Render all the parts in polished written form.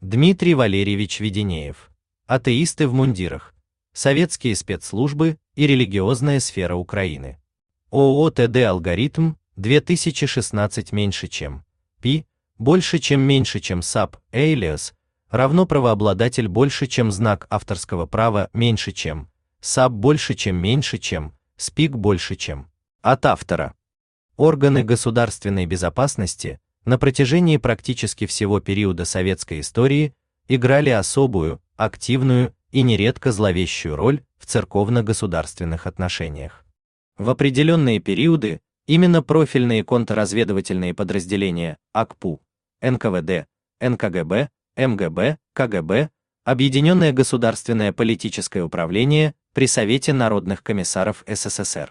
Дмитрий Валерьевич Веденеев. Атеисты в мундирах. Советские спецслужбы и религиозная сфера Украины. ООО ТД «Алгоритм», 2016 меньше чем. Пи, больше чем меньше чем САП, Alias, равно правообладатель больше чем знак авторского права меньше чем. САП больше чем меньше чем. СПИК больше чем. От автора. Органы государственной безопасности на протяжении практически всего периода советской истории играли особую, активную и нередко зловещую роль в церковно-государственных отношениях. В определенные периоды именно профильные контрразведывательные подразделения АКПУ, НКВД, НКГБ, МГБ, КГБ, Объединенное государственное политическое управление при Совете народных комиссаров СССР,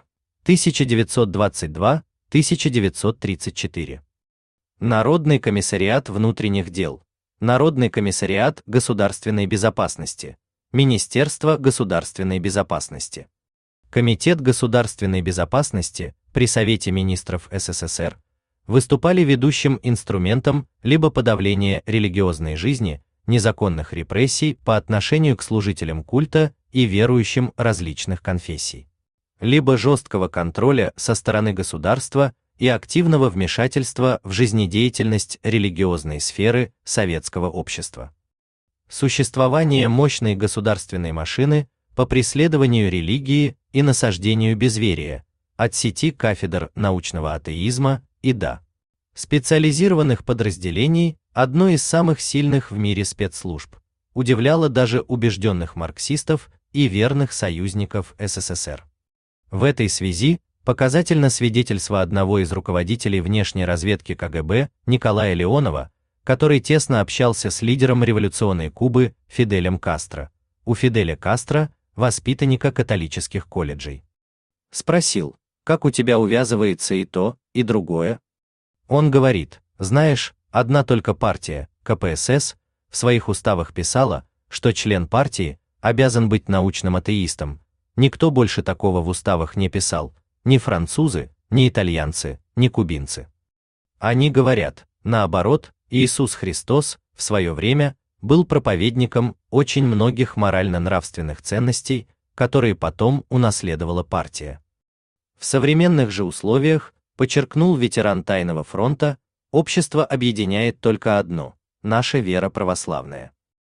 1922-1934. Народный комиссариат внутренних дел, Народный комиссариат государственной безопасности, Министерство государственной безопасности. Комитет государственной безопасности при Совете министров СССР выступали ведущим инструментом либо подавления религиозной жизни, незаконных репрессий по отношению к служителям культа и верующим различных конфессий, либо жесткого контроля со стороны государства и активного вмешательства в жизнедеятельность религиозной сферы советского общества. Существование мощной государственной машины по преследованию религии и насаждению безверия, от сети кафедр научного атеизма и до специализированных подразделений одной из самых сильных в мире спецслужб, удивляло даже убежденных марксистов и верных союзников СССР. В этой связи показательно свидетельство одного из руководителей внешней разведки КГБ Николая Леонова, который тесно общался с лидером революционной Кубы Фиделем Кастро, у Фиделя Кастро, воспитанника католических колледжей. Спросил: как у тебя увязывается и то, и другое? Он говорит: знаешь, одна только партия, КПСС, в своих уставах писала, что член партии обязан быть научным атеистом. Никто больше такого в уставах не писал, ни французы, ни итальянцы, ни кубинцы. Они говорят, наоборот, Иисус Христос в свое время был проповедником очень многих морально-нравственных ценностей, которые потом унаследовала партия. В современных же условиях, подчеркнул ветеран Тайного фронта, общество объединяет только одно – наша вера православная.